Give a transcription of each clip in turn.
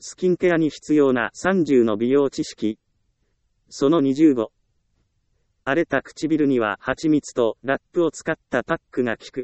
スキンケアに必要な30の美容知識。その25。荒れた唇には蜂蜜とラップを使ったパックが効く。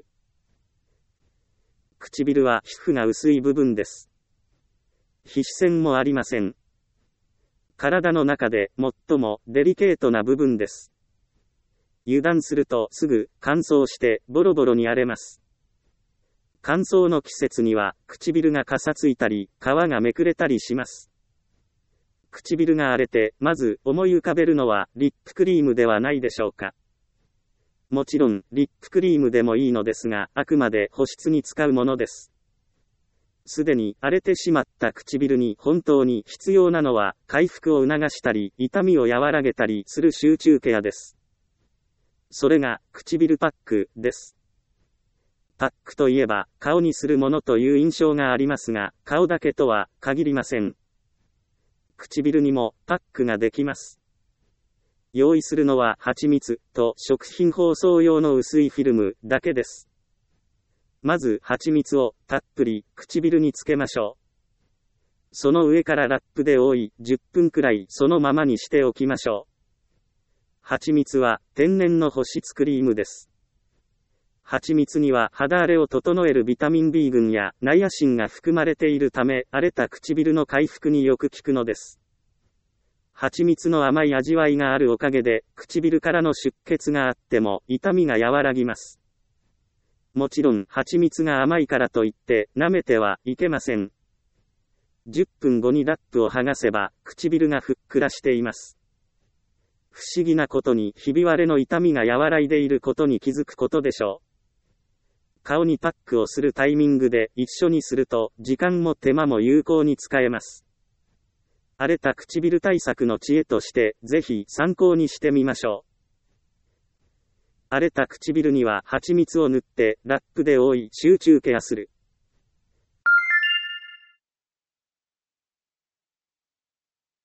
唇は皮膚が薄い部分です。皮脂腺もありません。体の中で最もデリケートな部分です。油断するとすぐ乾燥してボロボロに荒れます。乾燥の季節には唇がかさついたり皮がめくれたりします。唇が荒れてまず思い浮かべるのはリップクリームではないでしょうか。もちろんリップクリームでもいいのですが、あくまで保湿に使うものです。すでに荒れてしまった唇に本当に必要なのは回復を促したり痛みを和らげたりする集中ケアです。それが唇パックです。パックといえば顔にするものという印象がありますが、顔だけとは限りません。唇にもパックができます。用意するのは蜂蜜と食品包装用の薄いフィルムだけです。まず蜂蜜をたっぷり唇につけましょう。その上からラップで覆い10分くらいそのままにしておきましょう。蜂蜜は天然の保湿クリームです。蜂蜜には肌荒れを整えるビタミン B 群やナイアシンが含まれているため、荒れた唇の回復によく効くのです。蜂蜜の甘い味わいがあるおかげで、唇からの出血があっても痛みが和らぎます。もちろん蜂蜜が甘いからといって舐めてはいけません。10分後にラップを剥がせば唇がふっくらしています。不思議なことにひび割れの痛みが和らいでいることに気づくことでしょう。顔にパックをするタイミングで一緒にすると時間も手間も有効に使えます。荒れた唇対策の知恵としてぜひ参考にしてみましょう。荒れた唇には蜂蜜を塗ってラップで覆い集中ケアする。